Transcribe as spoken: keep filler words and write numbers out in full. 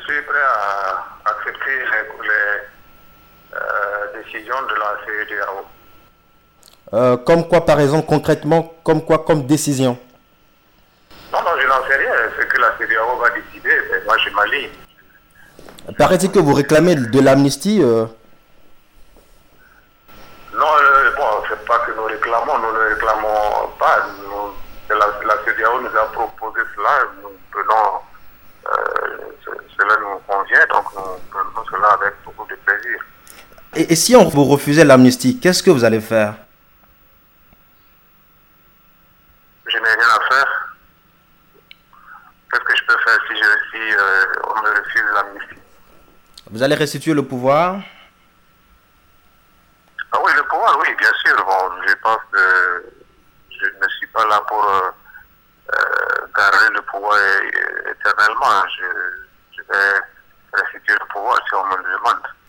suis prêt à accepter les, les euh, décisions de la C E D A O. Euh, comme quoi, par exemple, concrètement, comme quoi, comme décision? Non, non, je n'en sais rien. Ce que la C E D A O va décider, ben, moi je m'aligne. Paraît-il que vous réclamez de l'amnistie euh... Non, euh, bon, c'est pas que nous réclamons, nous ne réclamons pas. Nous, la, la C E D A O nous a proposé cela, nous prenons, euh, cela nous convient, donc nous prenons cela avec beaucoup de plaisir. Et, et si on vous refusait l'amnistie, qu'est-ce que vous allez faire? Je n'ai rien à faire. Qu'est-ce que je peux faire si, je, si euh, on me refuse l'amnistie? Vous allez restituer le pouvoir? Ah oui, le pouvoir, oui, bien sûr. Bon, je pense que je ne suis pas là pour euh, euh, garder le pouvoir éternellement. Je, je vais restituer le pouvoir si on me le demande.